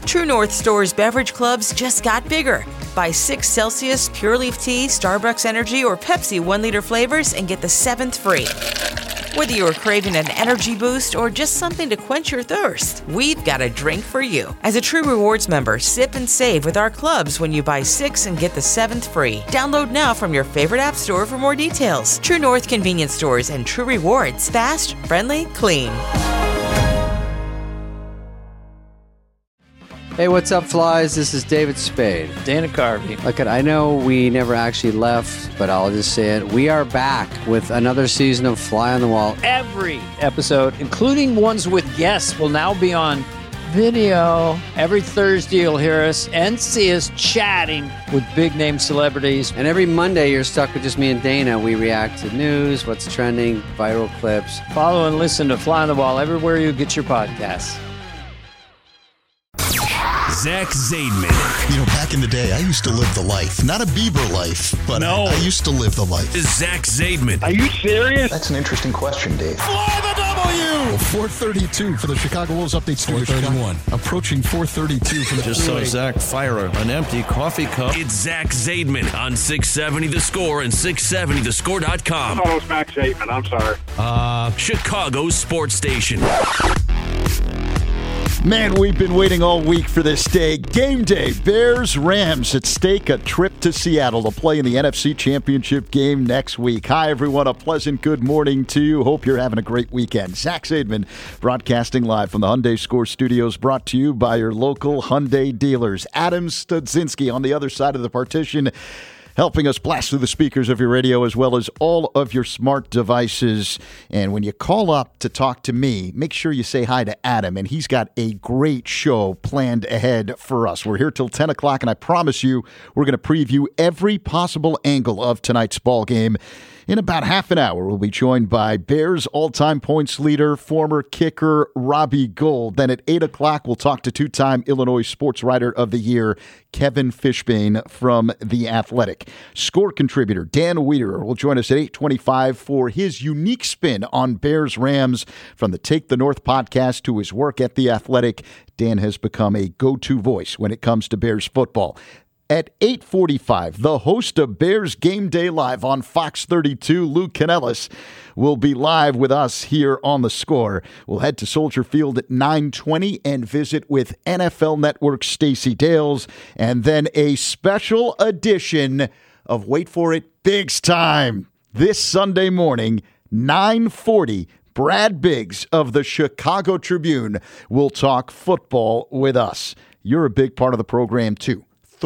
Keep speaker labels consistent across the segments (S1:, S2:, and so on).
S1: True North Store's beverage clubs just got bigger. Buy 6 Celsius Pure Leaf Tea, Starbucks Energy, or Pepsi 1-liter flavors and get the 7th free. Whether you're craving an energy boost or just something to quench your thirst, we've got a drink for you. As a True Rewards member, sip and save with our clubs when you buy 6 and get the 7th free. Download now from your favorite app store for more details. True North Convenience Stores and True Rewards. Fast, friendly, clean.
S2: Hey, what's up, flies? This is David Spade.
S3: Dana Carvey.
S2: Look, I know we never actually left, but I'll just say it. We are back with another season of Fly on the Wall.
S3: Every episode, including ones with guests, will now be on video. Every Thursday, you'll hear us and see us chatting with big-name celebrities.
S2: And every Monday, you're stuck with just me and Dana. We react to news, what's trending, viral clips.
S3: Follow and listen to Fly on the Wall everywhere you get your podcasts.
S4: Zach Zaidman.
S5: You know, back in the day, I used to live the life. Not a Bieber life, but I used to live the life.
S4: Zach Zaidman.
S6: Are you serious?
S7: That's an interesting question, Dave.
S4: Fly the W!
S5: 432 for the Chicago Wolves update studio.
S4: 431.
S5: Approaching 432 from the
S8: Just saw Zach fire an empty coffee cup.
S4: It's Zach Zaidman on 670 The Score and 670thescore.com.
S6: Oh, it's Max Zaidman. I'm sorry.
S4: Chicago's sports station.
S9: Man, we've been waiting all week for this day. Game day. Bears-Rams at stake. A trip to Seattle to play in the NFC Championship game next week. Hi, everyone. A pleasant good morning to you. Hope you're having a great weekend. Zach Zaidman broadcasting live from the Hyundai Score Studios, brought to you by your local Hyundai dealers. Adam Studzinski on the other side of the partition, helping us blast through the speakers of your radio as well as all of your smart devices. And when you call up to talk to me, make sure you say hi to Adam, and he's got a great show planned ahead for us. We're here till 10 o'clock, and I promise you we're going to preview every possible angle of tonight's ball game. In about half an hour, we'll be joined by Bears all-time points leader, former kicker Robbie Gould. Then at 8 o'clock, we'll talk to two-time Illinois Sports Writer of the Year, Kevin Fishbane from The Athletic. Score contributor Dan Wiederer will join us at 8:25 for his unique spin on Bears-Rams. From the Take the North podcast to his work at The Athletic, Dan has become a go-to voice when it comes to Bears football. At 8:45, the host of Bears Game Day Live on Fox 32, Lou Canellis, will be live with us here on The Score. We'll head to Soldier Field at 9:20 and visit with NFL Network's Stacey Dales, and then a special edition of, wait for it, Biggs Time. This Sunday morning, 9:40, Brad Biggs of the Chicago Tribune will talk football with us. You're a big part of the program, too.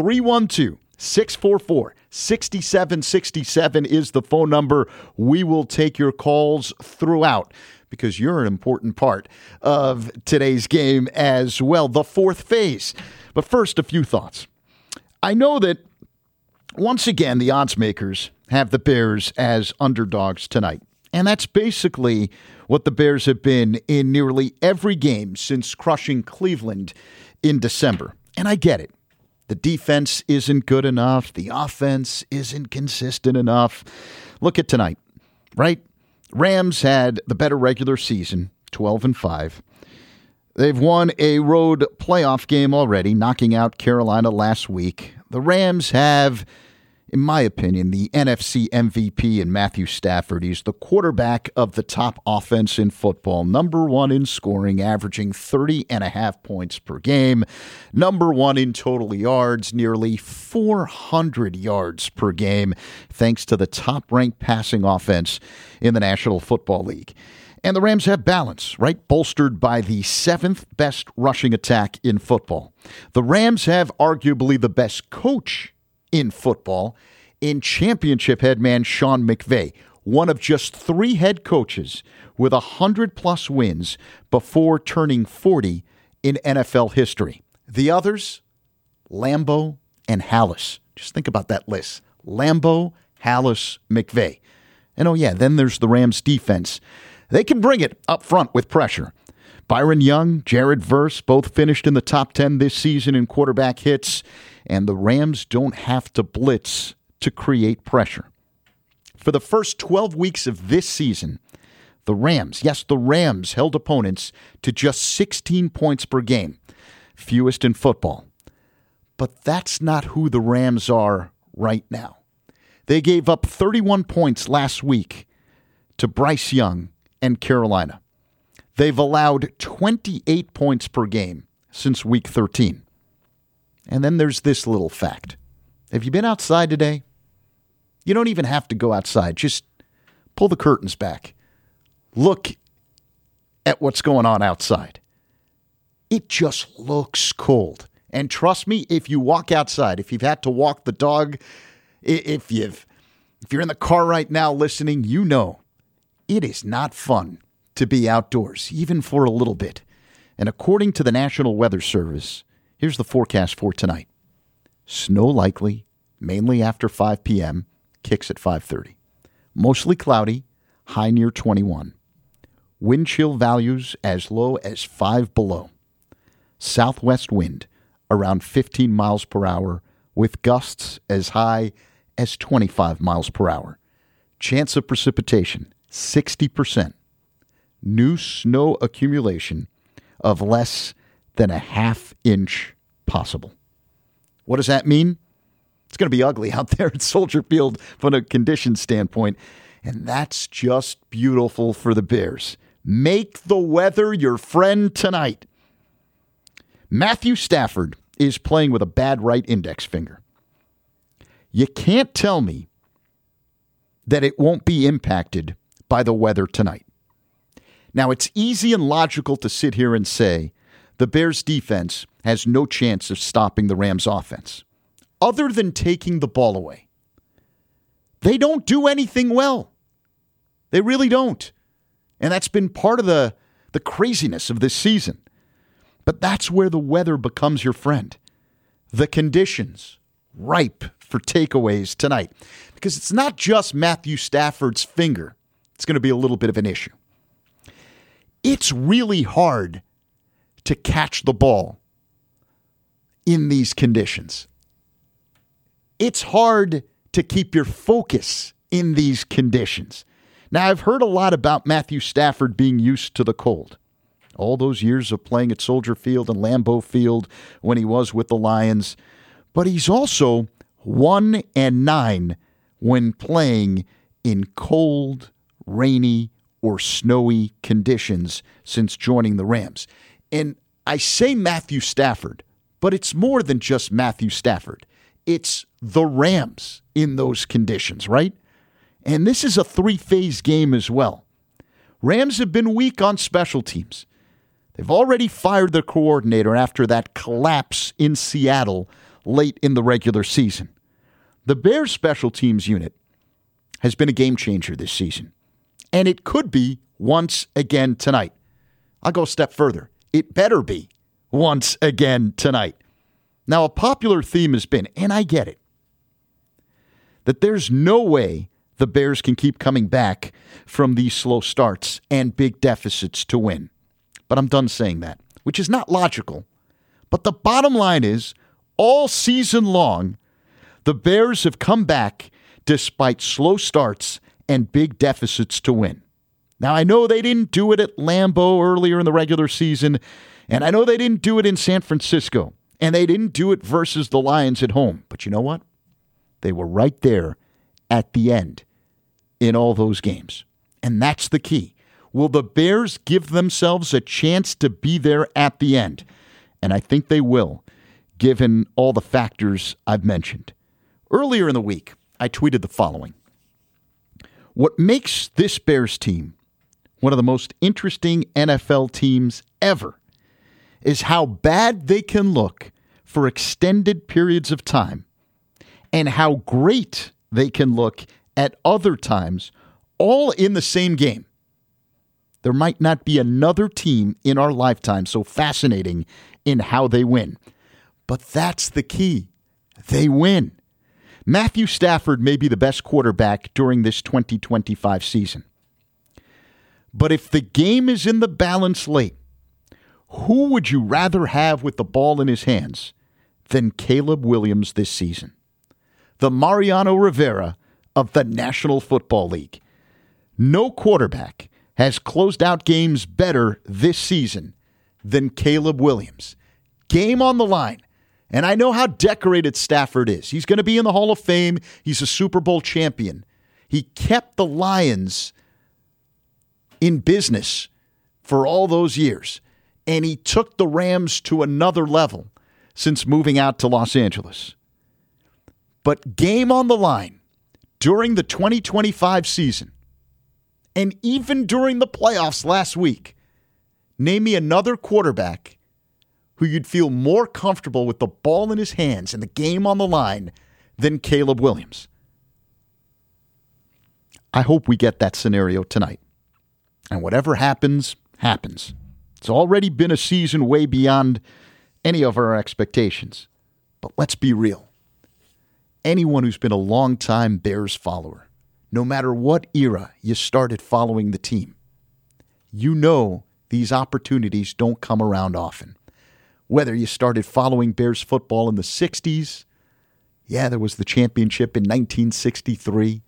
S9: 312-644-6767 is the phone number. We will take your calls throughout because you're an important part of today's game as well. The fourth phase. But first, a few thoughts. I know that once again, the odds makers have the Bears as underdogs tonight. And that's basically what the Bears have been in nearly every game since crushing Cleveland in December. And I get it. The defense isn't good enough. The offense isn't consistent enough. Look at tonight, right? Rams had the better regular season, 12-5. They've won a road playoff game already, knocking out Carolina last week. The Rams have, in my opinion, the NFC MVP in Matthew Stafford. He's the quarterback of the top offense in football, number one in scoring, averaging 30.5 points per game, number one in total yards, nearly 400 yards per game, thanks to the top-ranked passing offense in the National Football League. And the Rams have balance, right? Bolstered by the 7th best rushing attack in football. The Rams have arguably the best coach in football in championship head man Sean McVay, one of just 3 head coaches with 100-plus wins before turning 40 in NFL history. The others, Lambeau and Halas. Just think about that list. Lambeau, Halas, McVay. And oh yeah, then there's the Rams defense. They can bring it up front with pressure. Byron Young, Jared Verse, both finished in the top 10 this season in quarterback hits, and the Rams don't have to blitz to create pressure. For the first 12 weeks of this season, the Rams held opponents to just 16 points per game. fewest in football. But that's not who the Rams are right now. They gave up 31 points last week to Bryce Young and Carolina. They've allowed 28 points per game since week 13. And then there's this little fact. Have you been outside today? You don't even have to go outside. Just pull the curtains back. Look at what's going on outside. It just looks cold. And trust me, if you walk outside, if you've had to walk the dog, if you're in the car right now listening, you know it is not fun to be outdoors, even for a little bit. And according to the National Weather Service, here's the forecast for tonight. Snow likely, mainly after 5 p.m., kicks at 5:30. Mostly cloudy, high near 21. Wind chill values as low as 5 below. Southwest wind around 15 miles per hour with gusts as high as 25 miles per hour. Chance of precipitation, 60%. New snow accumulation of less than a half inch possible. What does that mean? It's going to be ugly out there at Soldier Field from a condition standpoint, and that's just beautiful for the Bears. Make the weather your friend tonight. Matthew Stafford is playing with a bad right index finger. You can't tell me that it won't be impacted by the weather tonight. Now, it's easy and logical to sit here and say the Bears' defense has no chance of stopping the Rams' offense, other than taking the ball away. They don't do anything well. They really don't. And that's been part of the craziness of this season. But that's where the weather becomes your friend. The conditions ripe for takeaways tonight. Because it's not just Matthew Stafford's finger. It's going to be a little bit of an issue. It's really hard to catch the ball in these conditions. It's hard to keep your focus in these conditions. Now, I've heard a lot about Matthew Stafford being used to the cold. All those years of playing at Soldier Field and Lambeau Field when he was with the Lions. But he's also 1-9 when playing in cold, rainy, or snowy conditions since joining the Rams. And I say Matthew Stafford, but it's more than just Matthew Stafford. It's the Rams in those conditions, right? And this is a three-phase game as well. Rams have been weak on special teams. They've already fired their coordinator after that collapse in Seattle late in the regular season. The Bears special teams unit has been a game changer this season. And it could be once again tonight. I'll go a step further. It better be once again tonight. Now, a popular theme has been, and I get it, that there's no way the Bears can keep coming back from these slow starts and big deficits to win. But I'm done saying that, which is not logical. But the bottom line is, all season long, the Bears have come back despite slow starts and big deficits to win. Now, I know they didn't do it at Lambeau earlier in the regular season, and I know they didn't do it in San Francisco, and they didn't do it versus the Lions at home. But you know what? They were right there at the end in all those games. And that's the key. Will the Bears give themselves a chance to be there at the end? And I think they will, given all the factors I've mentioned. Earlier in the week, I tweeted the following. What makes this Bears team one of the most interesting NFL teams ever is how bad they can look for extended periods of time and how great they can look at other times, all in the same game. There might not be another team in our lifetime so fascinating in how they win. But that's the key. They win. Matthew Stafford may be the best quarterback during this 2025 season. But if the game is in the balance late, who would you rather have with the ball in his hands than Caleb Williams this season? The Mariano Rivera of the National Football League. No quarterback has closed out games better this season than Caleb Williams. game on the line. And I know how decorated Stafford is. He's going to be in the Hall of Fame. He's a Super Bowl champion. He kept the Lions in business for all those years. And he took the Rams to another level since moving out to Los Angeles. But game on the line during the 2025 season, and even during the playoffs last week, name me another quarterback who you'd feel more comfortable with the ball in his hands and the game on the line than Caleb Williams. I hope we get that scenario tonight. And whatever happens, happens. It's already been a season way beyond any of our expectations. But let's be real. Anyone who's been a long-time Bears follower, no matter what era you started following the team, you know these opportunities don't come around often. Whether you started following Bears football in the 60s, yeah, there was the championship in 1963.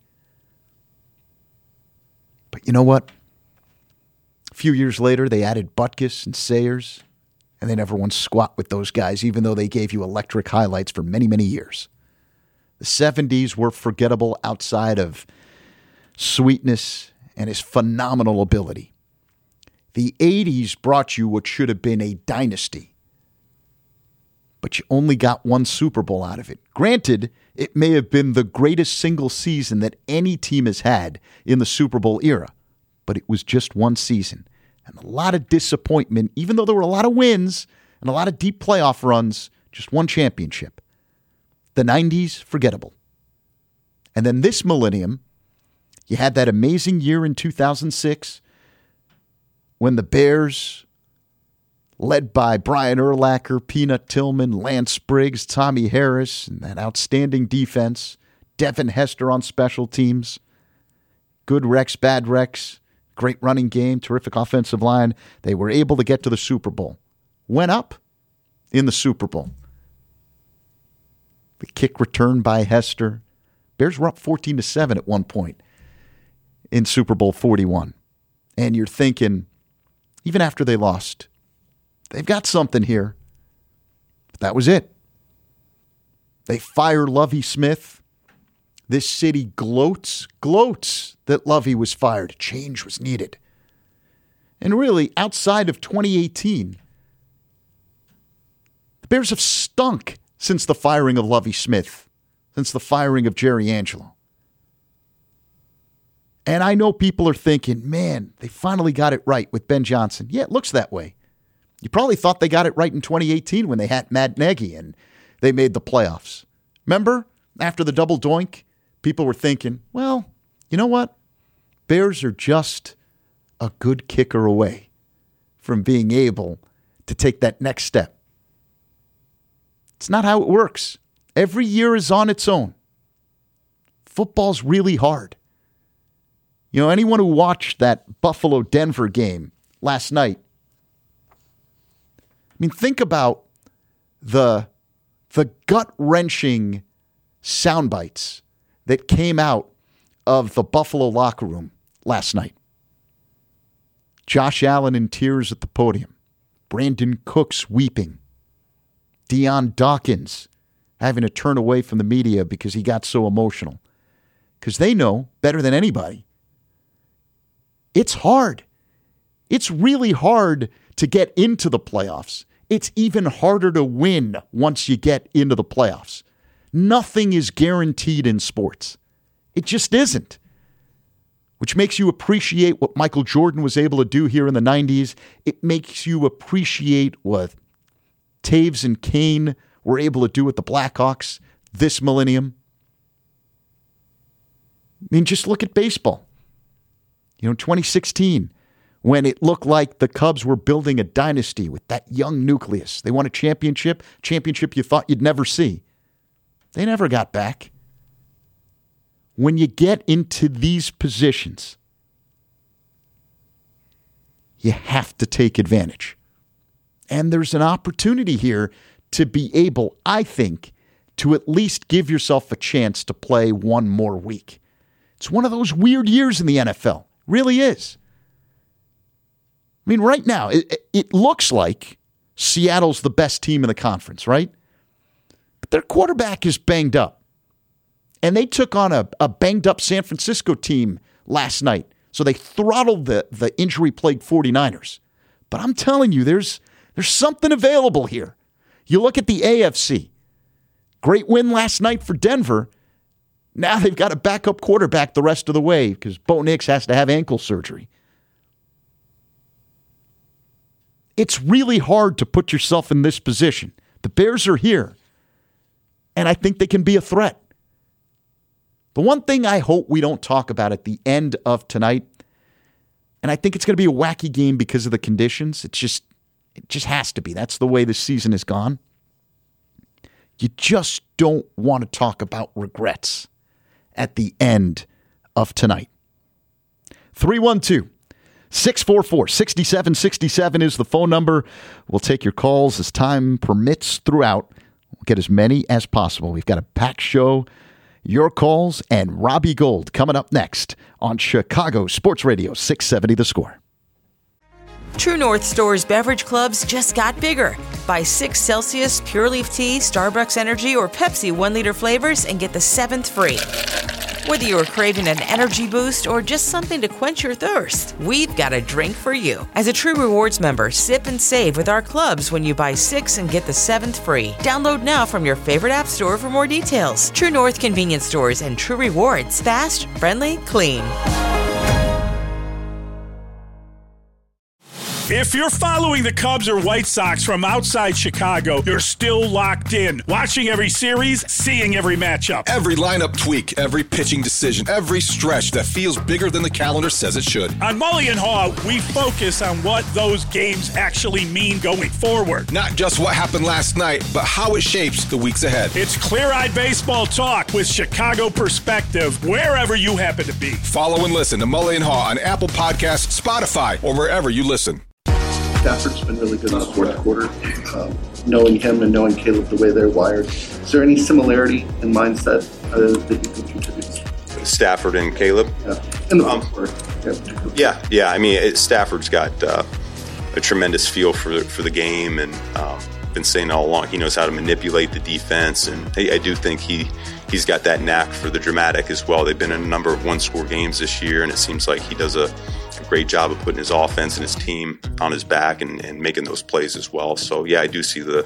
S9: But you know what? A few years later, they added Butkus and Sayers, and they never won squat with those guys, even though they gave you electric highlights for many, many years. The 70s were forgettable outside of sweetness and his phenomenal ability. The 80s brought you what should have been a dynasty, but you only got one Super Bowl out of it. Granted, it may have been the greatest single season that any team has had in the Super Bowl era, but it was just one season. And a lot of disappointment, even though there were a lot of wins and a lot of deep playoff runs, just one championship. The 90s, forgettable. And then this millennium, you had that amazing year in 2006 when the Bears, led by Brian Urlacher, Peanut Tillman, Lance Briggs, Tommy Harris, and that outstanding defense, Devin Hester on special teams, good Rex, bad Rex, great running game, terrific offensive line. They were able to get to the Super Bowl. Went up in the Super Bowl. The kick return by Hester. Bears were up 14-7 at one point in Super Bowl 41. And you're thinking, even after they lost, they've got something here. But that was it. They fire Lovie Smith. This city gloats that Lovie was fired. Change was needed. And really, outside of 2018, the Bears have stunk since the firing of Lovie Smith, since the firing of Jerry Angelo. And I know people are thinking, man, they finally got it right with Ben Johnson. Yeah, it looks that way. You probably thought they got it right in 2018 when they had Matt Nagy and they made the playoffs. Remember, after the double doink, people were thinking, well, you know what? Bears are just a good kicker away from being able to take that next step. It's not how it works. Every year is on its own. Football's really hard. You know, anyone who watched that Buffalo-Denver game last night, I mean, think about the gut-wrenching sound bites that came out of the Buffalo locker room last night. Josh Allen in tears at the podium. Brandon Cooks weeping. Deion Dawkins having to turn away from the media because he got so emotional. Because they know better than anybody. It's hard. It's really hard to get into the playoffs. It's even harder to win once you get into the playoffs. Nothing is guaranteed in sports. It just isn't. Which makes you appreciate what Michael Jordan was able to do here in the 90s. It makes you appreciate what Taves and Kane were able to do with the Blackhawks this millennium. I mean, just look at baseball. You know, 2016, when it looked like the Cubs were building a dynasty with that young nucleus. They won a championship you thought you'd never see. They never got back. When you get into these positions, you have to take advantage. And there's an opportunity here to be able, I think, to at least give yourself a chance to play one more week. It's one of those weird years in the NFL. Really is. I mean, right now, it looks like Seattle's the best team in the conference, right? But their quarterback is banged up. And they took on a banged-up San Francisco team last night. So they throttled the injury-plagued 49ers. But I'm telling you, there's something available here. You look at the AFC. Great win last night for Denver. Now they've got a backup quarterback the rest of the way because Bo Nix has to have ankle surgery. It's really hard to put yourself in this position. The Bears are here, and I think they can be a threat. The one thing I hope we don't talk about at the end of tonight, and I think it's going to be a wacky game because of the conditions. It just has to be. That's the way the season has gone. You just don't want to talk about regrets at the end of tonight. 312-644-6767 is the phone number. We'll take your calls as time permits throughout. We'll get as many as possible. We've got a packed show. Your calls and Robbie Gould coming up next on Chicago Sports Radio 670 The Score.
S1: True North Store's beverage clubs just got bigger. Buy 6 Celsius Pure Leaf Tea, Starbucks Energy, or Pepsi 1-liter flavors and get the 7th free. Whether you're craving an energy boost or just something to quench your thirst, we've got a drink for you. As a True Rewards member, sip and save with our clubs when you buy 6 and get the 7th free. Download now from your favorite app store for more details. True North Convenience Stores and True Rewards. Fast, friendly, clean.
S7: If you're following the Cubs or White Sox from outside Chicago, you're still locked in. Watching every series, seeing every matchup.
S10: Every lineup tweak, every pitching decision, every stretch that feels bigger than the calendar says it should.
S7: On Mully and Haw, we focus on what those games actually mean going forward.
S10: Not just what happened last night, but how it shapes the weeks ahead.
S7: It's clear-eyed baseball talk with Chicago perspective, wherever you happen to be.
S10: Follow and listen to Mully and Haw on Apple Podcasts, Spotify, or wherever you listen.
S11: Stafford's been really good in the fourth quarter. Knowing him and knowing Caleb the way they're wired, is there any similarity in mindset that you think contributes?
S12: Stafford and Caleb?
S11: Yeah, in the fourth quarter.
S12: Yeah. I mean, Stafford's got a tremendous feel for the game, and been saying all along he knows how to manipulate the defense, and I do think he's got that knack for the dramatic as well. They've been in a number of one-score games this year, and it seems like he does a great job of putting his offense and his team on his back and making those plays as well. So yeah, I do see the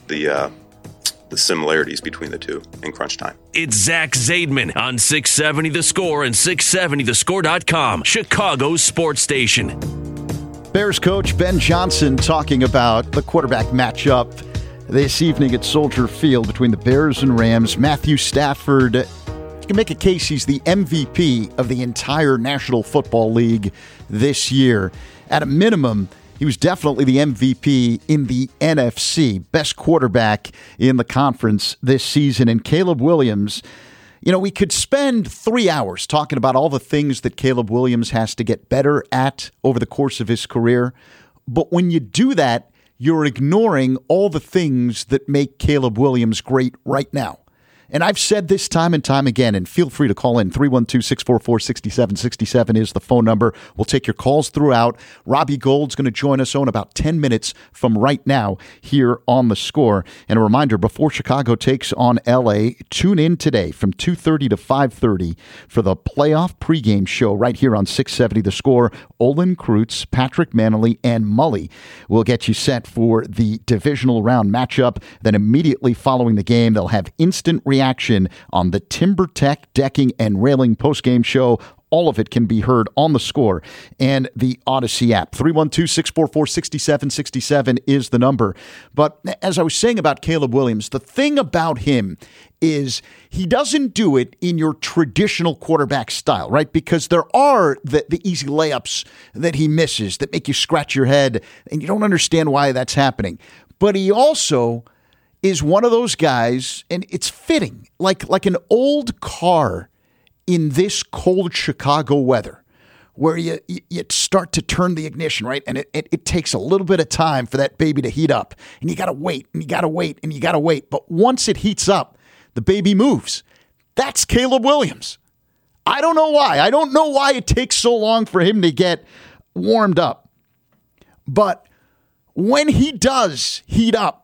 S12: similarities between the two in crunch time.
S4: It's Zach Zaidman on 670 The Score and 670thescore.com, Chicago's sports station.
S9: Bears coach Ben Johnson talking about the quarterback matchup this evening at Soldier Field between the Bears and Rams. Matthew Stafford, you can make a case he's the MVP of the entire National Football League this year. At a minimum, he was definitely the MVP in the NFC, best quarterback in the conference this season. And Caleb Williams, you know, we could spend 3 hours talking about all the things that Caleb Williams has to get better at over the course of his career. But when you do that, you're ignoring all the things that make Caleb Williams great right now. And I've said this time and time again, and feel free to call in. 312-644-6767 is the phone number. We'll take your calls throughout. Robbie Gould's going to join us in about 10 minutes from right now here on The Score. And a reminder, before Chicago takes on L.A., tune in today from 2:30 to 5:30 for the playoff pregame show right here on 670 The Score. Olin Kreutz, Patrick Manley, and Mully will get you set for the divisional round matchup. Then immediately following the game, they'll have instant reaction on the TimberTech Decking and Railing postgame show. All of it can be heard on The Score and the Odyssey app. 312-644-6767 is the number. But as I was saying about Caleb Williams, the thing about him is he doesn't do it in your traditional quarterback style, right? Because there are the easy layups that he misses that make you scratch your head and you don't understand why that's happening. But he also is one of those guys, and it's fitting, like an old car in this cold Chicago weather, where you start to turn the ignition, right? And it takes a little bit of time for that baby to heat up. And you got to wait, and you got to wait, and you got to wait. But once it heats up, the baby moves. That's Caleb Williams. I don't know why. I don't know why it takes so long for him to get warmed up. But when he does heat up,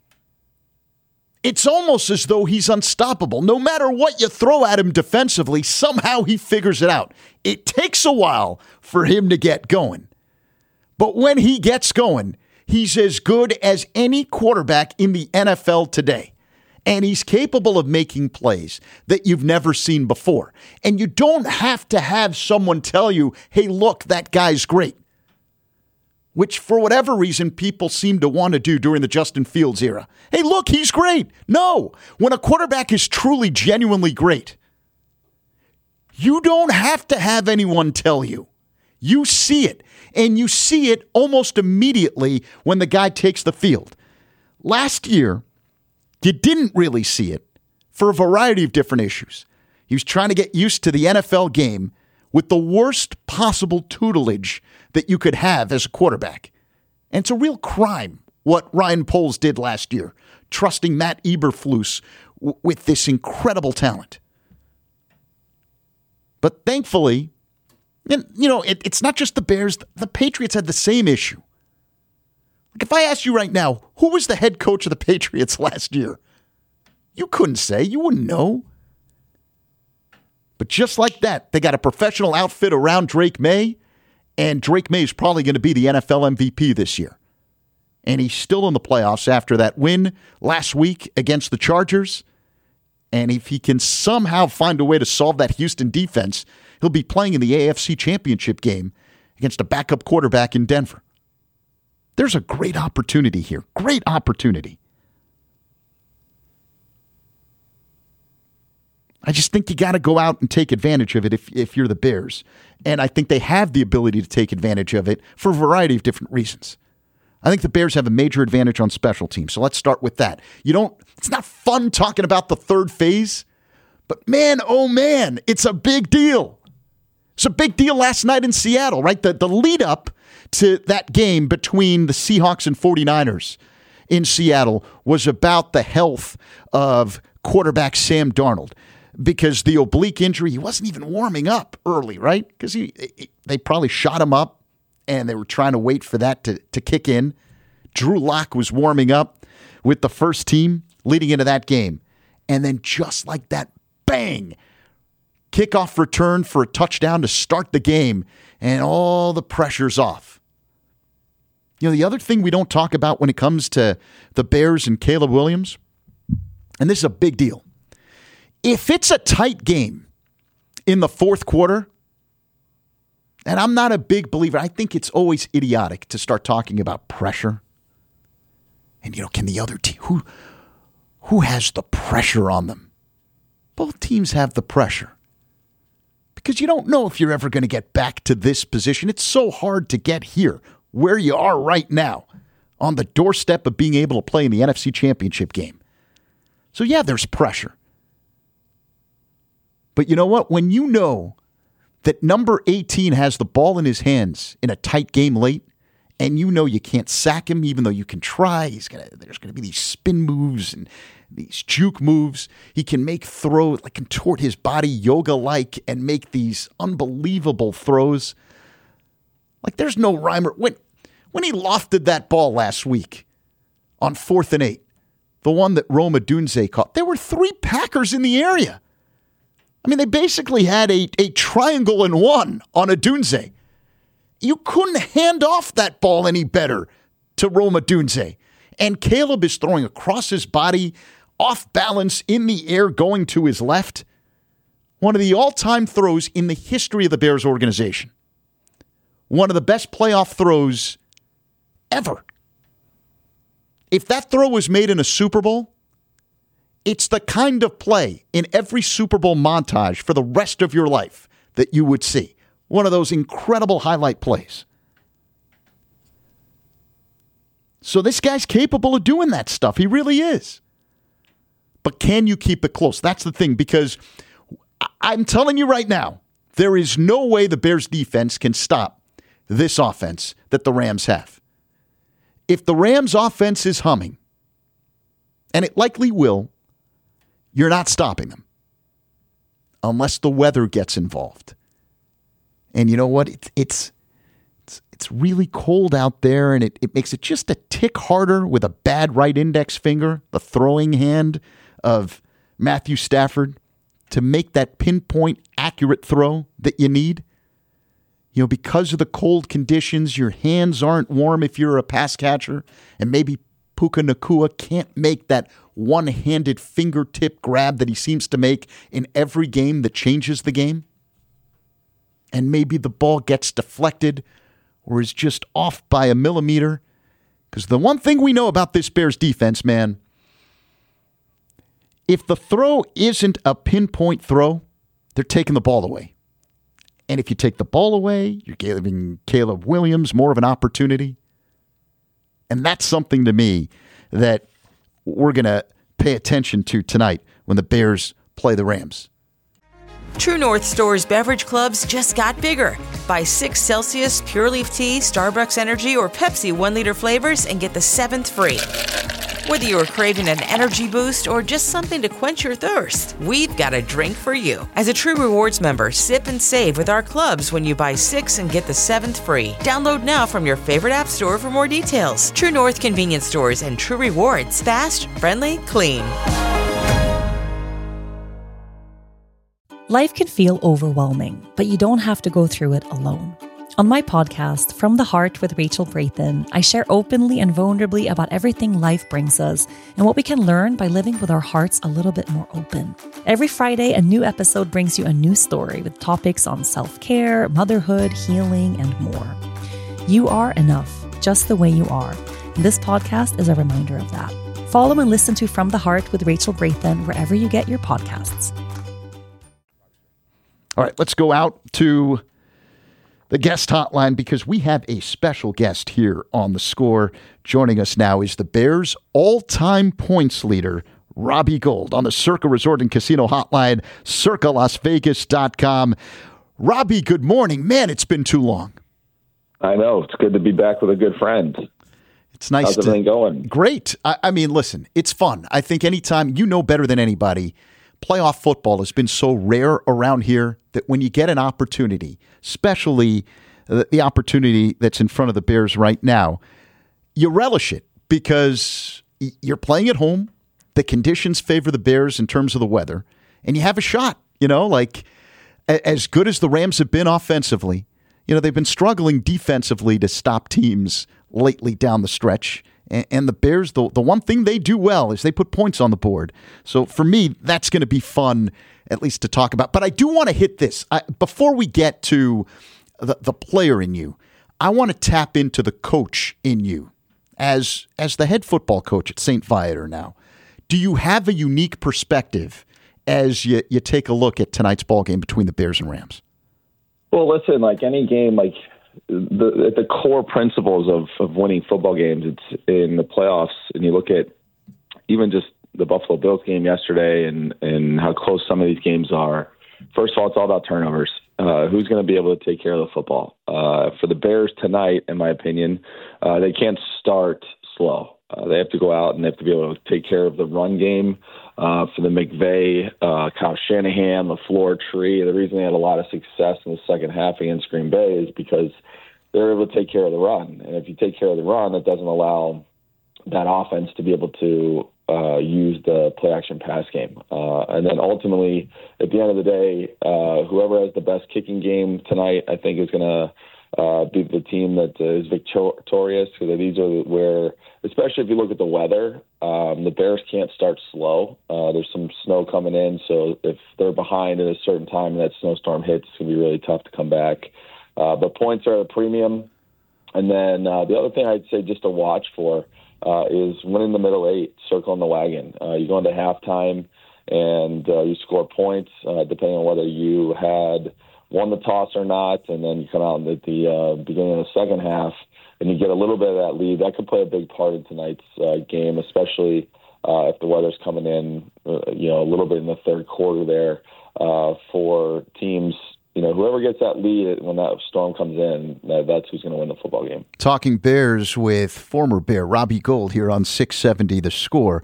S9: it's almost as though he's unstoppable. No matter what you throw at him defensively, somehow he figures it out. It takes a while for him to get going. But when he gets going, he's as good as any quarterback in the NFL today. And he's capable of making plays that you've never seen before. And you don't have to have someone tell you, hey, look, that guy's great. Which, for whatever reason, people seem to want to do during the Justin Fields era. Hey, look, he's great. No, when a quarterback is truly, genuinely great, you don't have to have anyone tell you. You see it, and you see it almost immediately when the guy takes the field. Last year, you didn't really see it for a variety of different issues. He was trying to get used to the NFL game with the worst possible tutelage that you could have as a quarterback. And it's a real crime what Ryan Poles did last year, trusting Matt Eberflus with this incredible talent. But thankfully, it's not just the Bears. The Patriots had the same issue. Like if I asked you right now, who was the head coach of the Patriots last year? You couldn't say. You wouldn't know. But just like that, they got a professional outfit around Drake May, and Drake May is probably going to be the NFL MVP this year. And he's still in the playoffs after that win last week against the Chargers. And if he can somehow find a way to solve that Houston defense, he'll be playing in the AFC Championship game against a backup quarterback in Denver. There's a great opportunity here. Great opportunity. I just think you got to go out and take advantage of it if you're the Bears. And I think they have the ability to take advantage of it for a variety of different reasons. I think the Bears have a major advantage on special teams. So let's start with that. It's not fun talking about the third phase, but man, oh man, it's a big deal. It's a big deal last night in Seattle, right? The lead up to that game between the Seahawks and 49ers in Seattle was about the health of quarterback Sam Darnold. Because the oblique injury, he wasn't even warming up early, right? Because they probably shot him up, and they were trying to wait for that to kick in. Drew Lock was warming up with the first team leading into that game. And then just like that, bang, kickoff return for a touchdown to start the game, and all the pressure's off. The other thing we don't talk about when it comes to the Bears and Caleb Williams, and this is a big deal, if it's a tight game in the fourth quarter, and I'm not a big believer, I think it's always idiotic to start talking about pressure. And, can the other team, who has the pressure on them? Both teams have the pressure. Because you don't know if you're ever going to get back to this position. It's so hard to get here, where you are right now, on the doorstep of being able to play in the NFC Championship game. So, yeah, there's pressure. But you know what? When you know that number 18 has the ball in his hands in a tight game late, and you know you can't sack him even though you can try, there's going to be these spin moves and these juke moves. He can make throws, like contort his body yoga-like and make these unbelievable throws. Like there's no rhyme. When he lofted that ball last week on 4th and 8, the one that Rome Odunze caught, there were 3 Packers in the area. I mean, they basically had a triangle and one on Odunze. You couldn't hand off that ball any better to Rome Odunze. And Caleb is throwing across his body, off balance, in the air, going to his left. One of the all-time throws in the history of the Bears organization. One of the best playoff throws ever. If that throw was made in a Super Bowl, it's the kind of play in every Super Bowl montage for the rest of your life that you would see. One of those incredible highlight plays. So this guy's capable of doing that stuff. He really is. But can you keep it close? That's the thing, because I'm telling you right now, there is no way the Bears defense can stop this offense that the Rams have. If the Rams offense is humming, and it likely will, you're not stopping them unless the weather gets involved. And you know what? It's It's really cold out there, and it makes it just a tick harder with a bad right index finger, the throwing hand of Matthew Stafford, to make that pinpoint accurate throw that you need. You know, because of the cold conditions, your hands aren't warm if you're a pass catcher, and maybe Puka Nacua can't make that one-handed fingertip grab that he seems to make in every game that changes the game. And maybe the ball gets deflected or is just off by a millimeter. Because the one thing we know about this Bears defense, man, if the throw isn't a pinpoint throw, they're taking the ball away. And if you take the ball away, you're giving Caleb Williams more of an opportunity. And that's something to me that we're going to pay attention to tonight when the Bears play the Rams.
S1: True North Store's beverage clubs just got bigger. Buy 6 Celsius Pure Leaf Tea, Starbucks Energy, or Pepsi 1-liter flavors and get the 7th free. Whether you're craving an energy boost or just something to quench your thirst, we've got a drink for you. As a True Rewards member, sip and save with our clubs when you buy 6 and get the 7th free. Download now from your favorite app store for more details. True North Convenience Stores and True Rewards. Fast, friendly, clean.
S13: Life can feel overwhelming, but you don't have to go through it alone. On my podcast, From the Heart with Rachel Braithen, I share openly and vulnerably about everything life brings us and what we can learn by living with our hearts a little bit more open. Every Friday, a new episode brings you a new story with topics on self-care, motherhood, healing, and more. You are enough, just the way you are. And this podcast is a reminder of that. Follow and listen to From the Heart with Rachel Braithen wherever you get your podcasts.
S9: All right, let's go out to the guest hotline because we have a special guest here on The Score. Joining us now is the Bears' all-time points leader, Robbie Gould, on the Circa Resort and Casino hotline, circalasvegas.com. Robbie, good morning. Man, it's been too long.
S14: I know. It's good to be back with a good friend.
S9: It's nice.
S14: How's everything going?
S9: Great. I mean, listen, it's fun. I think anytime, you know better than anybody, playoff football has been so rare around here that when you get an opportunity, especially the opportunity that's in front of the Bears right now, you relish it because you're playing at home. The conditions favor the Bears in terms of the weather, and you have a shot. You know, like as good as the Rams have been offensively, you know, they've been struggling defensively to stop teams lately down the stretch. And the Bears, the one thing they do well is they put points on the board. So for me, that's going to be fun, at least to talk about. But I do want to hit this. Before we get to the player in you, I want to tap into the coach in you. As the head football coach at St. Viator now, do you have a unique perspective as you take a look at tonight's ball game between the Bears and Rams?
S14: Well, listen, like any game, like the core principles of winning football games, it's in the playoffs, and you look at even just the Buffalo Bills game yesterday and how close some of these games are. First of all, it's all about turnovers. Who's going to be able to take care of the football? For the Bears tonight, in my opinion, they can't start slow. They have to go out and they have to be able to take care of the run game. For the McVay, Kyle Shanahan, LaFleur tree, the reason they had a lot of success in the second half against Green Bay is because they're able to take care of the run. And if you take care of the run, that doesn't allow that offense to be able to use the play-action pass game. And then ultimately, at the end of the day, whoever has the best kicking game tonight, I think is going to be the team that is victorious. Because these are where, especially if you look at the weather, the Bears can't start slow. There's some snow coming in, so if they're behind at a certain time and that snowstorm hits, it's going to be really tough to come back. But points are at a premium. And then the other thing I'd say just to watch for is winning the middle eight, circling the wagon. You go into halftime and you score points, depending on whether you had won the toss or not, and then you come out at the beginning of the second half and you get a little bit of that lead. That could play a big part in tonight's game, especially if the weather's coming in, a little bit in the third quarter there for teams. Whoever gets that lead when that storm comes in, that's who's going to win the football game.
S9: Talking Bears with former Bear Robbie Gould here on 670 The Score.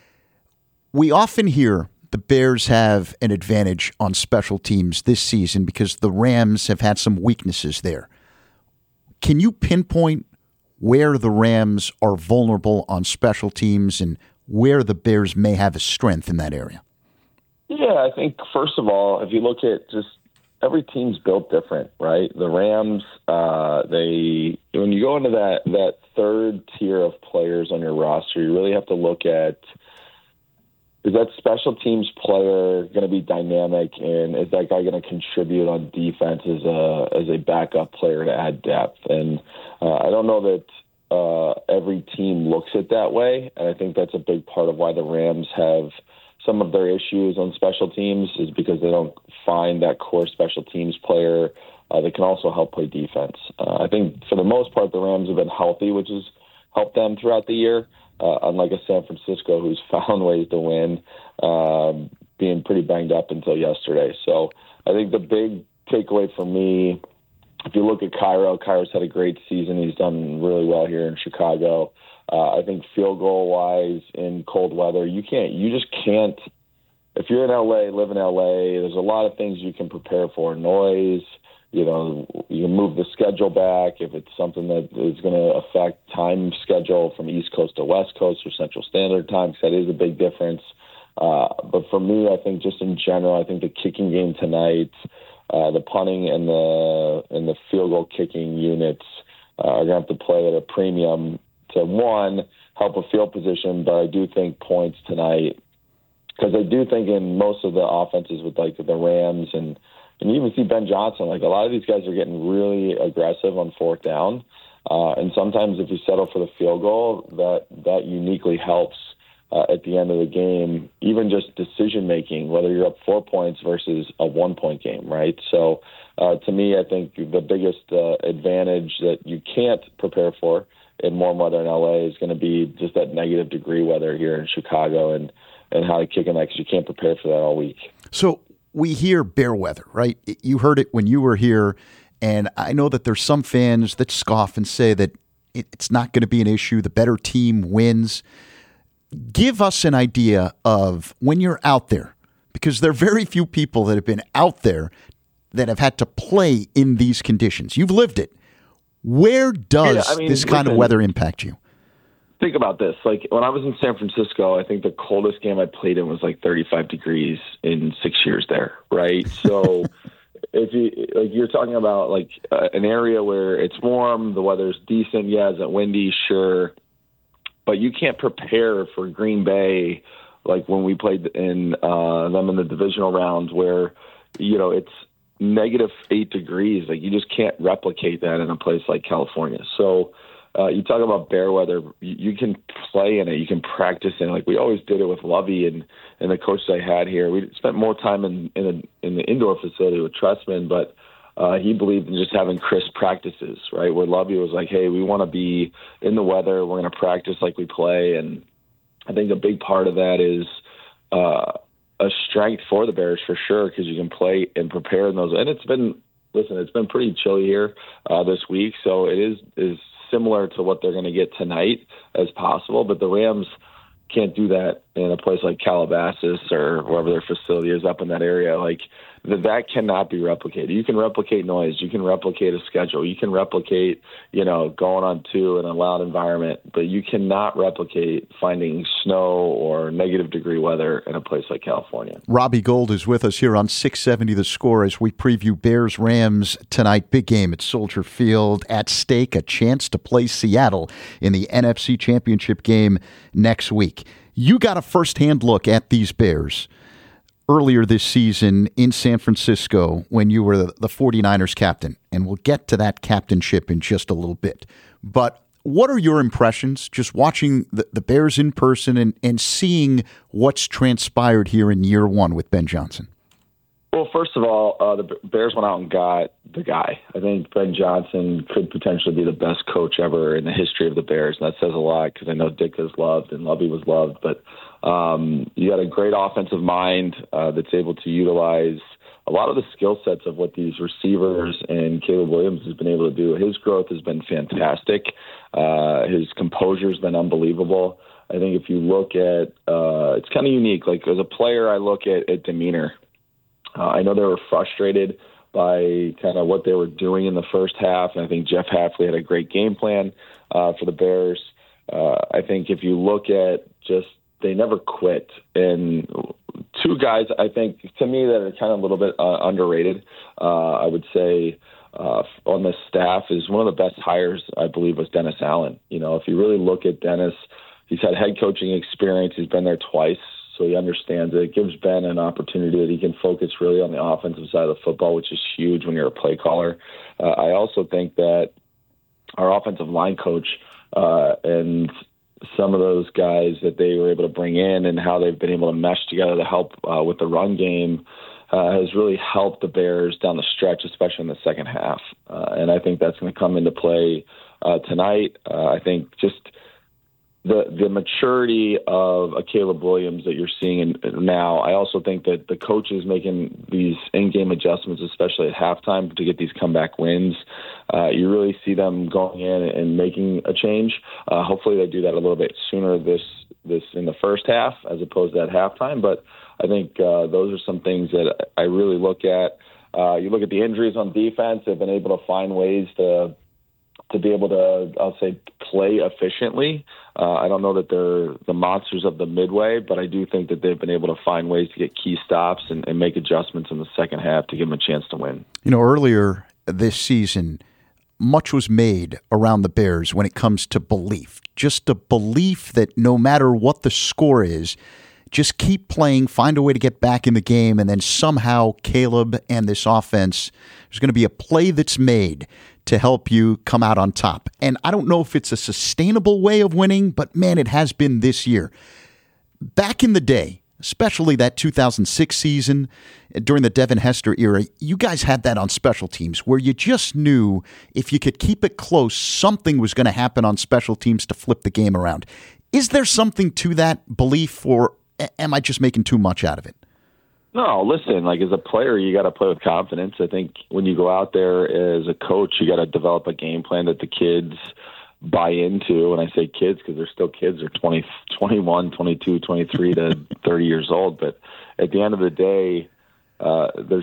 S9: We often hear the Bears have an advantage on special teams this season because the Rams have had some weaknesses there. Can you pinpoint where the Rams are vulnerable on special teams and where the Bears may have a strength in that area?
S14: Yeah, I think, first of all, if you look at just every team's built different, right? The Rams, when you go into that third tier of players on your roster, you really have to look at, is that special teams player going to be dynamic, and is that guy going to contribute on defense as a backup player to add depth? And I don't know that every team looks at that way, and I think that's a big part of why the Rams have some of their issues on special teams, is because they don't find that core special teams player that can also help play defense. I think for the most part, the Rams have been healthy, which has helped them throughout the year. Unlike a San Francisco who's found ways to win, being pretty banged up until yesterday. So I think the big takeaway for me, if you look at Cairo's had a great season. He's done really well here in Chicago. I think field goal wise in cold weather, you just can't, if you're in LA, live in LA, there's a lot of things you can prepare for. Noise, you can move the schedule back if it's something that is going to affect time schedule from East Coast to West Coast or Central Standard Time, because that is a big difference. But for me, I think just in general, I think the kicking game tonight, the punting and the field goal kicking units are going to have to play at a premium to, one, help a field position, but I do think points tonight, because I do think in most of the offenses with like the Rams and you even see Ben Johnson, like a lot of these guys are getting really aggressive on fourth down. And sometimes if you settle for the field goal, that uniquely helps at the end of the game, even just decision-making, whether you're up 4 points versus a 1-point game, right? So to me, I think the biggest advantage that you can't prepare for in warm weather in LA is going to be just that negative degree weather here in Chicago and how to kick in that, because you can't prepare for that all week.
S9: So we hear bear weather, right? You heard it when you were here, and I know that there's some fans that scoff and say that it's not going to be an issue. The better team wins. Give us an idea of when you're out there, because there are very few people that have been out there that have had to play in these conditions. You've lived it. Where does this kind of weather impact you?
S14: Think about this. Like when I was in San Francisco, I think the coldest game I played in was like 35 degrees in 6 years there, right? So if you're talking about like an area where it's warm, the weather's decent, yeah, is it windy? Sure. But you can't prepare for Green Bay like when we played in them in the divisional round where, it's -8 degrees. Like you just can't replicate that in a place like California. So you talk about bear weather, you can play in it, you can practice in it. Like we always did it with Lovey and the coaches I had here. We spent more time in the indoor facility with Trestman, but he believed in just having crisp practices, right? Where Lovey was like, hey, we want to be in the weather. We're going to practice like we play. And I think a big part of that is a strength for the Bears for sure, because you can play and prepare in those. And it's been pretty chilly here this week. So it is similar to what they're going to get tonight as possible. But the Rams can't do that in a place like Calabasas or wherever their facility is up in that area. Like that cannot be replicated. You can replicate noise. You can replicate a schedule. You can replicate, going on two in a loud environment, but you cannot replicate finding snow or negative degree weather in a place like California.
S9: Robbie Gould is with us here on 670 The Score as we preview Bears-Rams tonight. Big game at Soldier Field. At stake, a chance to play Seattle in the NFC Championship game next week. You got a firsthand look at these Bears earlier this season in San Francisco when you were the 49ers captain, and we'll get to that captainship in just a little bit. But what are your impressions just watching the Bears in person and seeing what's transpired here in year one with Ben Johnson?
S14: Well, first of all, the Bears went out and got the guy. I think Ben Johnson could potentially be the best coach ever in the history of the Bears, and that says a lot because I know Dick is loved and Lovey was loved, but you got a great offensive mind that's able to utilize a lot of the skill sets of what these receivers and Caleb Williams has been able to do. His growth has been fantastic. His composure has been unbelievable. I think if you look at it's kind of unique. Like as a player, I look at demeanor. I know they were frustrated by kind of what they were doing in the first half. And I think Jeff Hafley had a great game plan for the Bears. I think if you look at just, they never quit. And two guys, I think, to me, that are kind of a little bit underrated, I would say, on the staff is one of the best hires, I believe, was Dennis Allen. If you really look at Dennis, he's had head coaching experience. He's been there twice, so he understands it. It gives Ben an opportunity that he can focus really on the offensive side of the football, which is huge when you're a play caller. I also think that our offensive line coach and some of those guys that they were able to bring in and how they've been able to mesh together to help with the run game has really helped the Bears down the stretch, especially in the second half. And I think that's going to come into play tonight. I think just the maturity of a Caleb Williams that you're seeing now. I also think that the coaches making these in-game adjustments, especially at halftime, to get these comeback wins, you really see them going in and making a change. Hopefully they do that a little bit sooner this in the first half as opposed to at halftime. But I think those are some things that I really look at. You look at the injuries on defense; they've been able to find ways to be able to, I'll say, play efficiently. I don't know that they're the monsters of the midway, but I do think that they've been able to find ways to get key stops and make adjustments in the second half to give them a chance to win.
S9: Earlier this season, much was made around the Bears when it comes to belief. Just a belief that no matter what the score is, just keep playing, find a way to get back in the game, and then somehow Caleb and this offense, there's going to be a play that's made to help you come out on top. And I don't know if it's a sustainable way of winning, but man, it has been this year. Back in the day, especially that 2006 season, during the Devin Hester era, you guys had that on special teams where you just knew if you could keep it close, something was going to happen on special teams to flip the game around. Is there something to that belief, or am I just making too much out of it?
S14: No, listen, as a player, you got to play with confidence. I think when you go out there as a coach, you got to develop a game plan that the kids buy into. And I say kids because they're still kids. They're 20, 21, 22, 23 to 30 years old. But at the end of the day, there's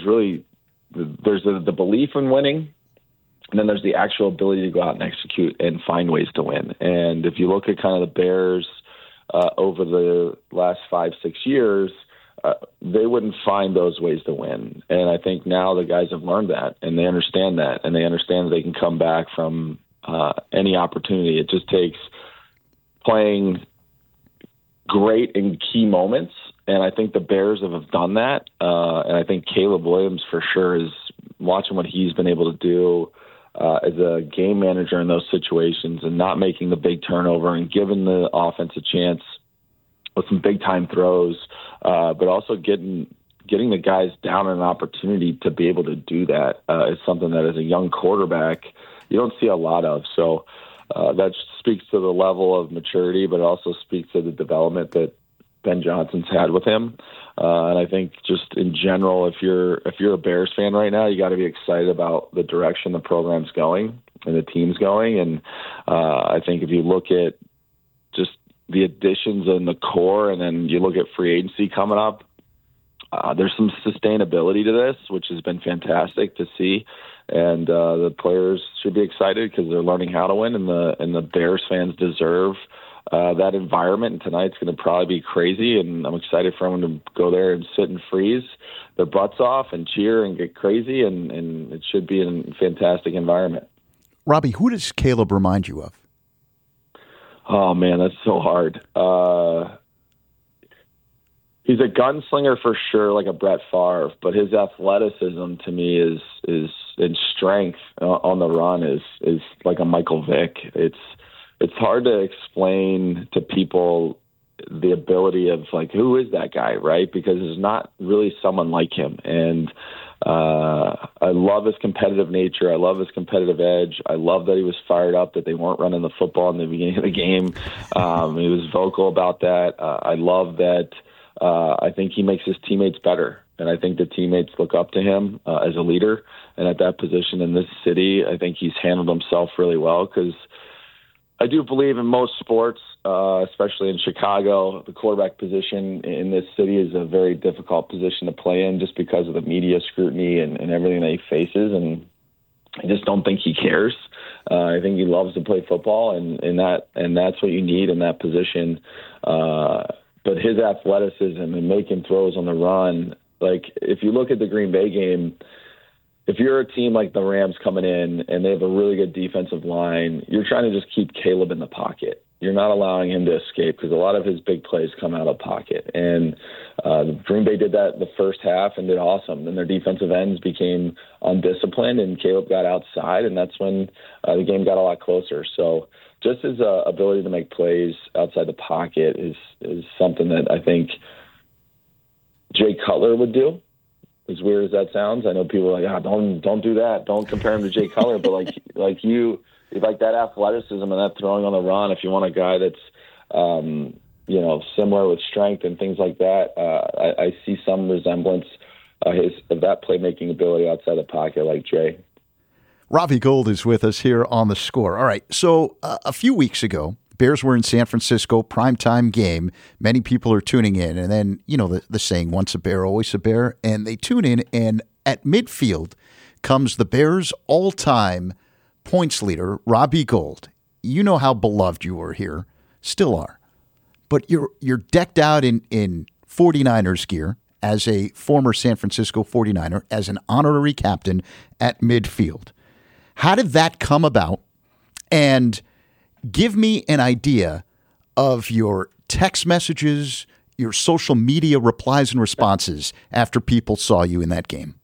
S14: the belief in winning, and then there's the actual ability to go out and execute and find ways to win. And if you look at kind of the Bears over the last 5-6 years, they wouldn't find those ways to win. And I think now the guys have learned that, and they understand that, and they understand that they can come back from any opportunity. It just takes playing great in key moments, and I think the Bears have done that. And I think Caleb Williams for sure is watching what he's been able to do as a game manager in those situations and not making the big turnover and giving the offense a chance with some big-time throws, but also getting the guys down an opportunity to be able to do that is something that as a young quarterback you don't see a lot of. So that speaks to the level of maturity, but it also speaks to the development that Ben Johnson's had with him. And I think just in general, if you're a Bears fan right now, you got to be excited about the direction the program's going and the team's going. And I think if you look at just the additions in the core, and then you look at free agency coming up, there's some sustainability to this, which has been fantastic to see. And the players should be excited because they're learning how to win, and the Bears fans deserve that environment. And tonight's going to probably be crazy, and I'm excited for everyone to go there and sit and freeze their butts off and cheer and get crazy, and it should be a fantastic environment.
S9: Robbie, who does Caleb remind you of?
S14: Oh, man, that's so hard. He's a gunslinger for sure, like a Brett Favre, but his athleticism to me is and strength on the run is like a Michael Vick. It's hard to explain to people the ability of who is that guy, right? Because there's not really someone like him. And I love his competitive nature. I love his competitive edge. I love that he was fired up that they weren't running the football in the beginning of the game. He was vocal about that. I love that. I think he makes his teammates better. And I think the teammates look up to him as a leader. And at that position in this city, I think he's handled himself really well, because I do believe in most sports especially in Chicago. The quarterback position in this city is a very difficult position to play in just because of the media scrutiny and everything that he faces. And I just don't think he cares. I think he loves to play football, and that's what you need in that position. But his athleticism and making throws on the run, like if you look at the Green Bay game, if you're a team like the Rams coming in and they have a really good defensive line, you're trying to just keep Caleb in the pocket. You're not allowing him to escape because a lot of his big plays come out of pocket. And Green Bay did that the first half and did awesome. Then their defensive ends became undisciplined and Caleb got outside, and that's when the game got a lot closer. So just his ability to make plays outside the pocket is something that I think Jay Cutler would do. As weird as that sounds, I know people are like, don't do that. Don't compare him to Jay Cutler. But like that athleticism and that throwing on the run, if you want a guy that's similar with strength and things like that, I see some resemblance of that playmaking ability outside the pocket like Jay.
S9: Ravi Gold is with us here on The Score. All right, so a few weeks ago, Bears were in San Francisco, primetime game. Many people are tuning in. And then, the saying, once a Bear, always a Bear. And they tune in, and at midfield comes the Bears' all-time points leader, Robbie Gould. You know how beloved you were here, still are. But you're decked out in 49ers gear as a former San Francisco 49er, as an honorary captain at midfield. How did that come about? And give me an idea of your text messages, your social media replies and responses after people saw you in that game.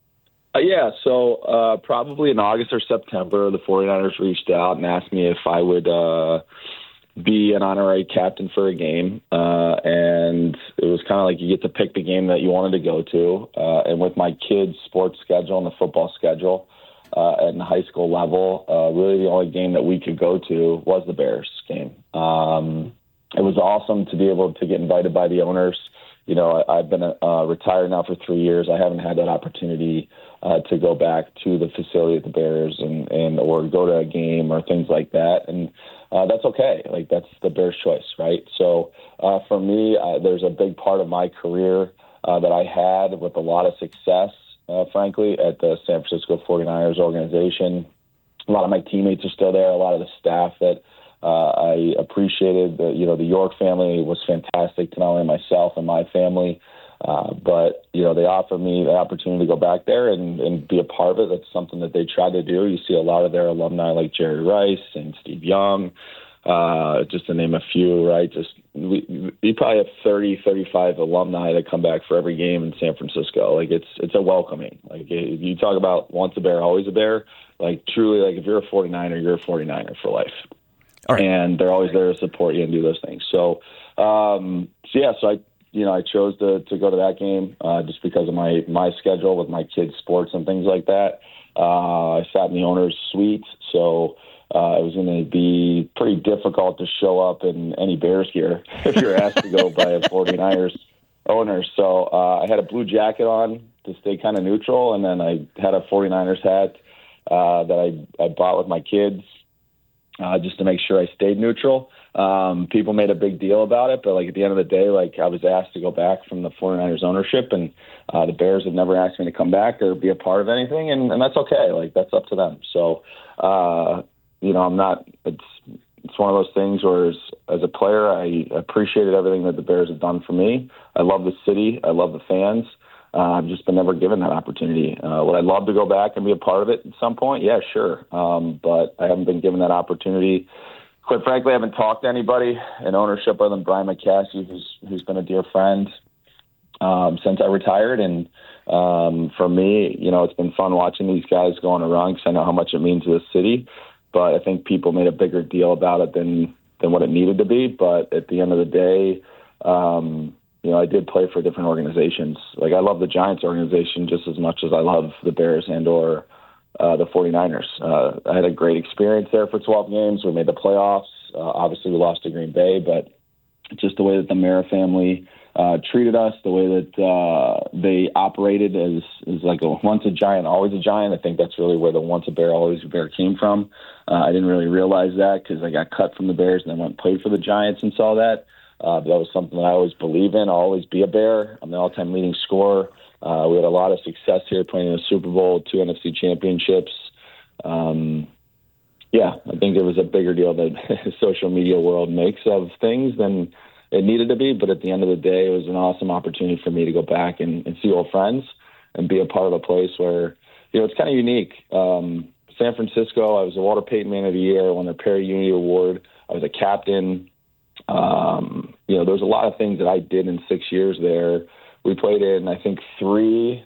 S14: So probably in August or September, the 49ers reached out and asked me if I would be an honorary captain for a game. And it was kind of like you get to pick the game that you wanted to go to. And with my kids' sports schedule and the football schedule, at the high school level, really the only game that we could go to was the Bears game. It was awesome to be able to get invited by the owners. I've been retired now for 3 years. I haven't had that opportunity to go back to the facility at the Bears and or go to a game or things like that. And that's okay. Like, that's the Bears' choice, right? So for me, there's a big part of my career that I had with a lot of success, frankly, at the San Francisco 49ers organization. A lot of my teammates are still there. A lot of the staff that I appreciated. The York family was fantastic to not only myself and my family, but they offered me the opportunity to go back there and be a part of it. That's something that they tried to do. You see a lot of their alumni like Jerry Rice and Steve Young, just to name a few, right? We probably have 30, 35 alumni that come back for every game in San Francisco. Like, it's a welcoming. Like, if you talk about once a Bear, always a Bear, like, truly, like, if you're a 49er, you're a 49er for life. All right. And they're always there to support you and do those things. So I chose to go to that game just because of my schedule with my kids' sports and things like that. I sat in the owner's suite, so it was going to be pretty difficult to show up in any Bears gear if you're asked to go by a 49ers owner. So I had a blue jacket on to stay kind of neutral, and then I had a 49ers hat that I bought with my kids just to make sure I stayed neutral. People made a big deal about it, but like at the end of the day, like, I was asked to go back from the 49ers ownership, and the Bears have never asked me to come back or be a part of anything, and that's okay. Like, that's up to them. So, I'm not. It's one of those things where, as a player, I appreciated everything that the Bears have done for me. I love the city. I love the fans. I've just been never given that opportunity. Would I love to go back and be a part of it at some point? Yeah, sure. But I haven't been given that opportunity. Quite frankly, I haven't talked to anybody in ownership other than Brian McCaskey, who's been a dear friend since I retired. And for me, it's been fun watching these guys go on a run because I know how much it means to the city. But I think people made a bigger deal about it than what it needed to be. But at the end of the day, I did play for different organizations. Like, I love the Giants organization just as much as I love the Bears and or the 49ers. I had a great experience there for 12 games. We made the playoffs. Obviously, we lost to Green Bay, but just the way that the Mara family treated us, the way that they operated as like once a giant, always a giant. I think that's really where the once a bear, always a bear came from. I didn't really realize that because I got cut from the Bears and then went and played for the Giants and saw that. But that was something that I always believe in. I'll always be a bear. I'm the all-time leading scorer. We had a lot of success here playing in the Super Bowl, 2 NFC championships. I think it was a bigger deal that the social media world makes of things than it needed to be. But at the end of the day, it was an awesome opportunity for me to go back and see old friends and be a part of a place where, it's kind of unique. San Francisco, I was the Walter Payton Man of the Year, won the Perry Unity Award. I was a captain. There's a lot of things that I did in 6 years there. We played in, I think, three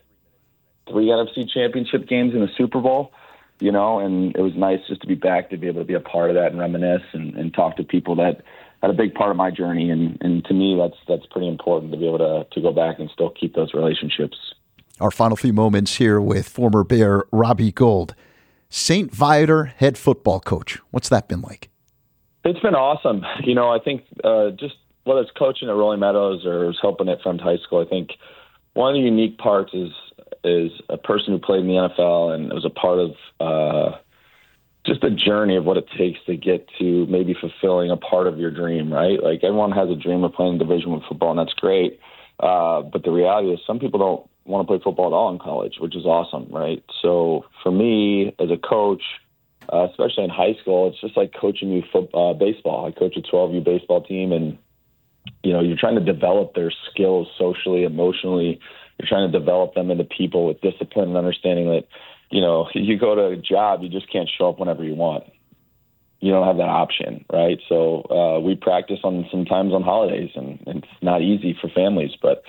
S14: NFC championship games in the Super Bowl, and it was nice just to be back, to be able to be a part of that and reminisce and talk to people that had a big part of my journey. And to me, that's pretty important to be able to go back and still keep those relationships.
S9: Our final few moments here with former Bear Robbie Gould, St. Viator head football coach. What's that been like?
S14: It's been awesome. I think just whether it's coaching at Rolling Meadows or helping at Friends High School, I think one of the unique parts is a person who played in the NFL and was a part of just the journey of what it takes to get to maybe fulfilling a part of your dream, right? Like everyone has a dream of playing Division I football, and that's great. But the reality is some people don't want to play football at all in college, which is awesome, right? So for me as a coach, especially in high school, it's just like coaching youth baseball. I coach a 12U baseball team, and you're trying to develop their skills socially, emotionally. You're trying to develop them into people with discipline and understanding that, you go to a job, you just can't show up whenever you want. You don't have that option, right? So we practice sometimes on holidays, and it's not easy for families, but,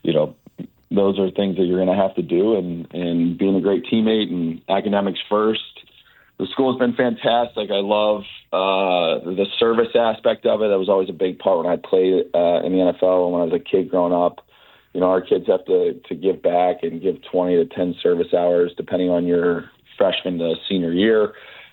S14: those are things that you're going to have to do, and being a great teammate and academics first. The school has been fantastic. I love the service aspect of it. That was always a big part when I played in the NFL and when I was a kid growing up. Our kids have to give back and give 20 to 10 service hours depending on your freshman to senior year.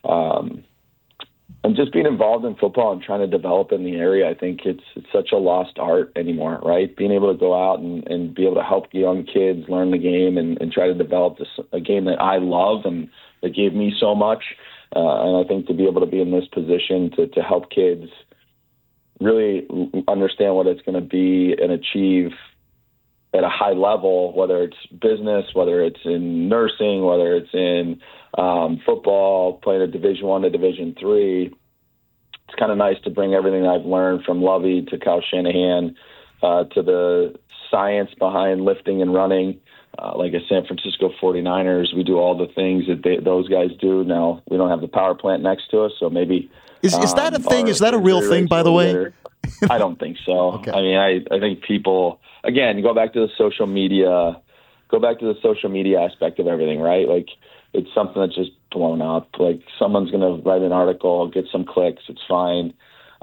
S14: And just being involved in football and trying to develop in the area, I think it's such a lost art anymore, right? Being able to go out and be able to help young kids learn the game and try to develop a game that I love and that gave me so much. And I think to be able to be in this position to help kids really understand what it's going to be and achieve at a high level, whether it's business, whether it's in nursing, whether it's in football, playing a Division I to Division III. It's kind of nice to bring everything I've learned from Lovey to Kyle Shanahan to the science behind lifting and running. Like a San Francisco 49ers, we do all the things that those guys do. Now, we don't have the power plant next to us, so maybe... Is that a thing? Is that a real thing, by the way? I don't think so. Okay. I mean, I think people... Again, go back to the social media aspect of everything, right? Like, it's something that's just blown up. Like, someone's going to write an article, get some clicks, it's fine.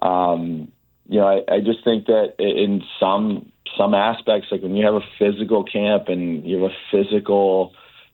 S14: I just think that in some aspects, like when you have a physical camp and you have a physical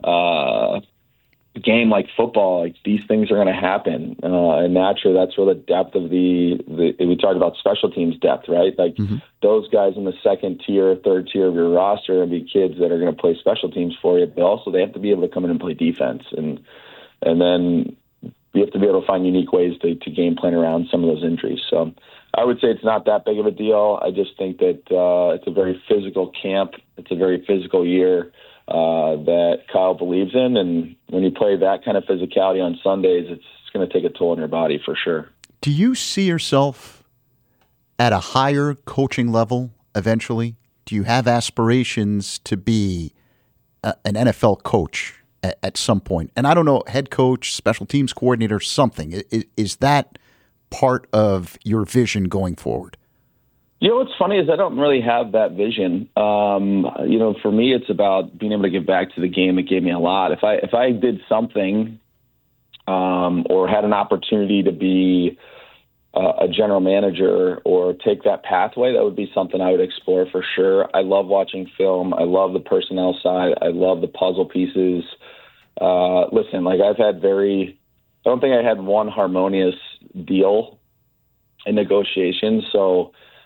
S14: game like football, like these things are going to happen. And naturally, that's where the depth of we talked about special teams depth, right? Like those guys in the second tier, third tier of your roster and be kids that are going to play special teams for you, but also they have to be able to come in and play defense. And then you have to be able to find unique ways to game plan around some of those injuries. So I would say it's not that big of a deal. I just think that it's a very physical camp. It's a very physical year that Kyle believes in. And when you play that kind of physicality on Sundays, it's going to take a toll on your body for sure.
S9: Do you see yourself at a higher coaching level eventually? Do you have aspirations to be an NFL coach at some point? And I don't know, head coach, special teams coordinator, something. Is that part of your vision going forward?
S14: What's funny is I don't really have that vision. For me, it's about being able to give back to the game. It gave me a lot. If I did something or had an opportunity to be a general manager or take that pathway, that would be something I would explore for sure. I love watching film. I love the personnel side. I love the puzzle pieces. Listen, like I don't think I had one harmonious deal in negotiations. So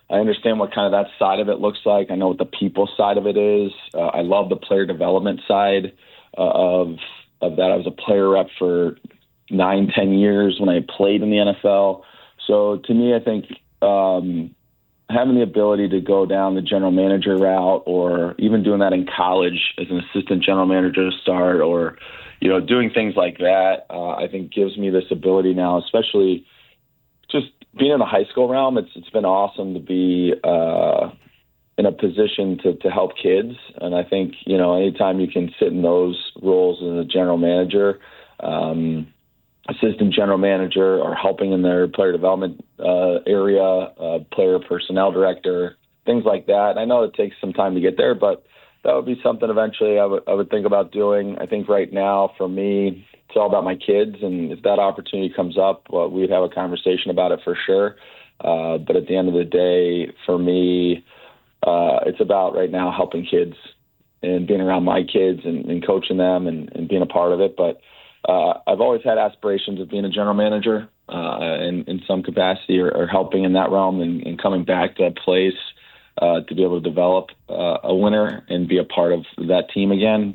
S14: I understand what kind of that side of it looks like. I know what the people side of it is. I love the player development side of that. I was a player rep for 9-10 years when I played in the NFL. So to me, I think having the ability to go down the general manager route, or even doing that in college as an assistant general manager to start, or doing things like that, I think gives me this ability now, especially just being in the high school realm. It's been awesome to be in a position to help kids. And I think, anytime you can sit in those roles as a general manager, assistant general manager, or helping in their player development area, player personnel director, things like that. And I know it takes some time to get there, but that would be something eventually I would think about doing. I think right now for me, it's all about my kids. And if that opportunity comes up, well, we'd have a conversation about it for sure. But at the end of the day, for me, it's about right now helping kids and being around my kids and coaching them and being a part of it. But I've always had aspirations of being a general manager in some capacity, or helping in that realm, and coming back to that place to be able to develop a winner and be a part of that team again.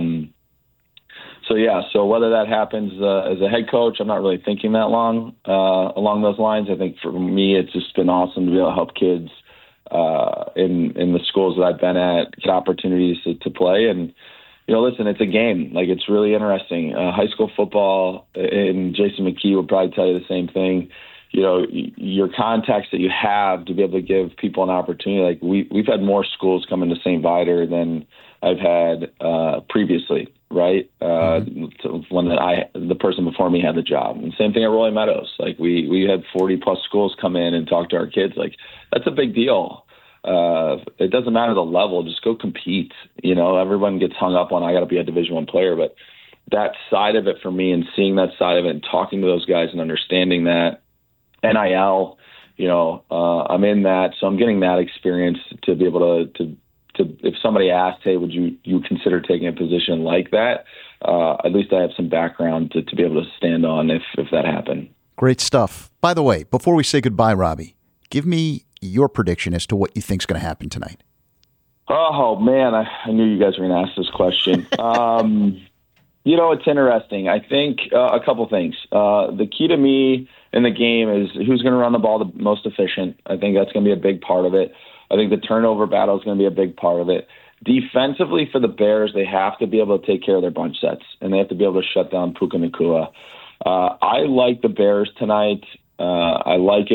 S14: So whether that happens as a head coach, I'm not really thinking that long along those lines. I think for me, it's just been awesome to be able to help kids in the schools that I've been at get opportunities to play. And listen, it's a game. Like, it's really interesting. High school football, and Jason McKee would probably tell you the same thing. Your contacts that you have to be able to give people an opportunity. Like, we've had more schools come into St. Viator than I've had previously, right? When the person before me had the job. And same thing at Rolling Meadows. Like, we had 40 plus schools come in and talk to our kids. Like, that's a big deal. It doesn't matter the level, just go compete. Everyone gets hung up on, I got to be a Division I player, but that side of it for me, and seeing that side of it and talking to those guys and understanding that NIL, I'm in that. So I'm getting that experience to be able to if somebody asked, hey, would you consider taking a position like that? At least I have some background to be able to stand on if that happened.
S9: Great stuff. By the way, before we say goodbye, Robbie, give me your prediction as to what you think is going to happen tonight.
S14: Oh, man, I knew you guys were going to ask this question. It's interesting. I think a couple things. The key to me in the game is who's going to run the ball the most efficient. I think that's going to be a big part of it. I think the turnover battle is going to be a big part of it. Defensively for the Bears, they have to be able to take care of their bunch sets, and they have to be able to shut down Puka Nacua. I like the Bears tonight. I like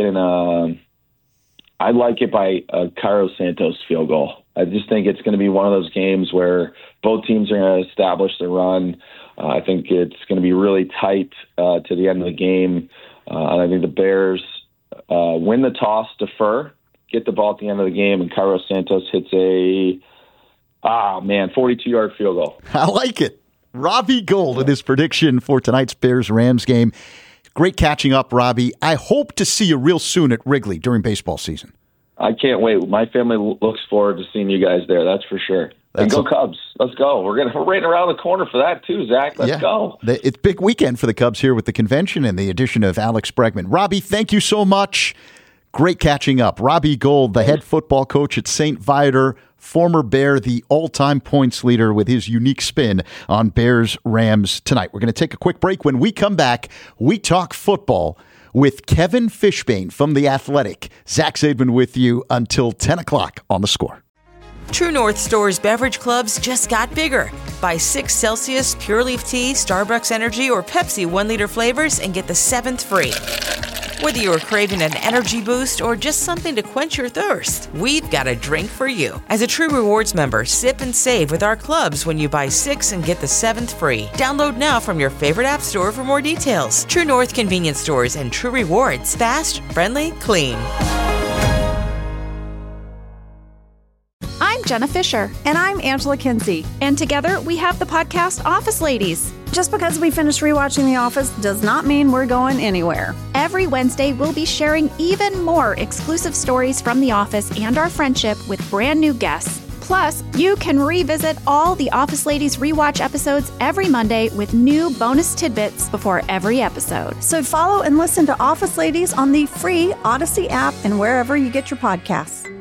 S14: it by a Cairo Santos field goal. I just think it's going to be one of those games where both teams are going to establish the run. I think it's going to be really tight to the end of the game. And I think the Bears win the toss, defer, get the ball at the end of the game, and Cairo Santos hits a 42-yard field goal.
S9: I like it. Robbie Gould in his prediction for tonight's Bears-Rams game. Great catching up, Robbie. I hope to see you real soon at Wrigley during baseball season.
S14: I can't wait. My family looks forward to seeing you guys there. That's for sure. And go Cubs. Let's go. We're right around the corner for that too, Zach. Let's go.
S9: It's a big weekend for the Cubs here with the convention and the addition of Alex Bregman. Robbie, thank you so much. Great catching up. Robbie Gould, the head football coach at St. Viator, former Bear, the all-time points leader with his unique spin on Bears-Rams tonight. We're going to take a quick break. When we come back, we talk football with Kevin Fishbane from The Athletic. Zach Zaidman with you until 10 o'clock on The Score.
S1: True North Store's beverage clubs just got bigger. Buy 6 Celsius Pure Leaf Tea, Starbucks Energy, or Pepsi 1-liter flavors and get the 7th free. Whether you're craving an energy boost or just something to quench your thirst, we've got a drink for you. As a True Rewards member, sip and save with our clubs when you buy 6 and get the 7th free. Download now from your favorite app store for more details. True North Convenience Stores and True Rewards. Fast, friendly, clean.
S15: I'm Jenna Fisher.
S16: And I'm Angela Kinsey.
S15: And together we have the podcast Office Ladies.
S16: Just because we finished rewatching The Office does not mean we're going anywhere.
S15: Every Wednesday, we'll be sharing even more exclusive stories from The Office and our friendship with brand new guests. Plus, you can revisit all the Office Ladies rewatch episodes every Monday with new bonus tidbits before every episode.
S16: So follow and listen to Office Ladies on the free Odyssey app and wherever you get your podcasts.